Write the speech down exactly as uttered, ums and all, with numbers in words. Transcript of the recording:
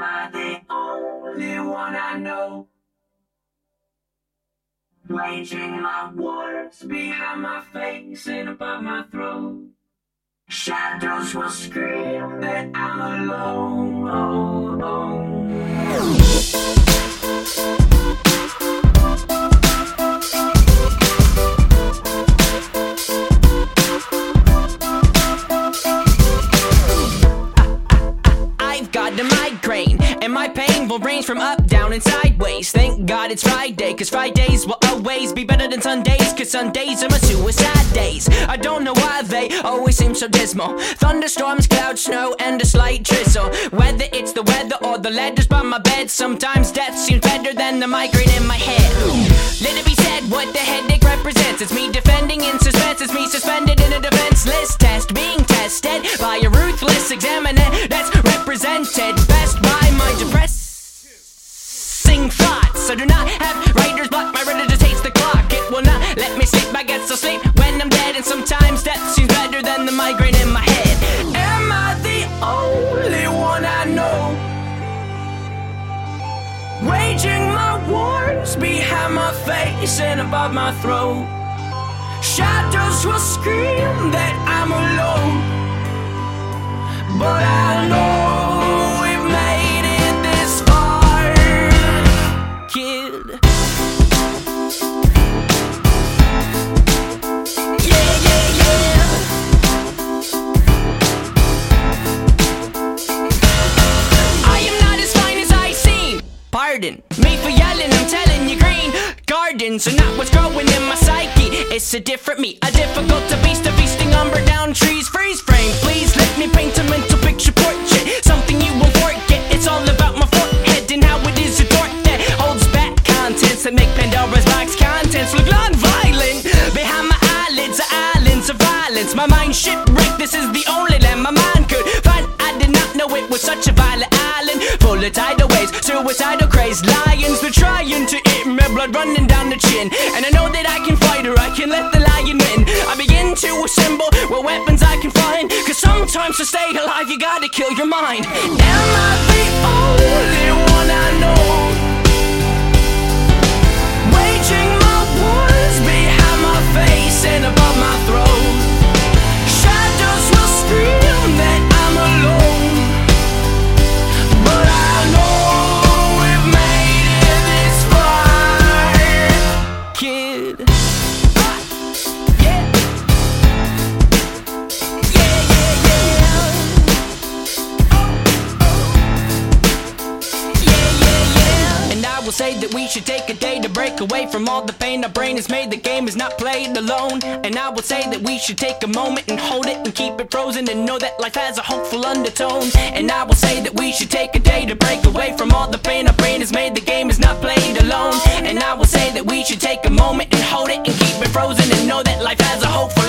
I the only one I know? Waging my wars behind my face and above my throat. Shadows will scream that I'm alone. Oh, oh. I've got a migraine, and my pain will range from up, down, and sideways. Thank God it's Friday, cause Fridays will always be better than Sundays, cause Sundays are my suicide days. I don't know why they always seem so dismal. Thunderstorms, clouds, snow, and a slight drizzle. Whether it's the weather or the letters by my bed, sometimes death seems better than the migraine in my head. Let it be said what the headache represents. It's me defending in suspense, it's me suspended in a defenseless test, being tested by a ruthless examiner that's represented best by my depressing thoughts. I do not have writer's block, my writer just hates the clock. It will not let me sleep, I get so sleep when I'm dead. And sometimes death seems better than the migraine in my head. Am I the only one I know? Waging my wars behind my face and above my throat. Shadows will scream that I'm alone, but I know we've made it this far, kid. Yeah, yeah, yeah. I am not as fine as I seem. Pardon me for yelling, I'm telling you, green gardens are not what's growing in my psyche. It's a different me, a difficult to beast, a feasting on burnt down trees. Freeze frame, please let me paint a mental picture portrait, something you won't forget. It's all about my forehead and how it is a door that holds back contents that make Pandora's box contents look non-violent. Behind my eyelids are islands of violence. My mind shipwrecked, this is the only land my mind could find. I did not know it was such a violent island, full of tidal waves, suicidal crazed lions. They're trying to eat me, blood running down the chin, and I know that I can fight or I can let the lion win. I begin to assemble what weapons I can find, cause sometimes to stay alive you gotta kill your mind. Am I the only one I know? Waging my wars behind my face and above my throat. Shadows will scream that I'm alone, but I know we've made it this far, kid. Say that we should take a day to break away from all the pain our brain has made. The game is not played alone. And I will say that we should take a moment and hold it and keep it frozen and know that life has a hopeful undertone. And I will say that we should take a day to break away from all the pain our brain has made. The game is not played alone. And I will say that we should take a moment and hold it and keep it frozen and know that life has a hopeful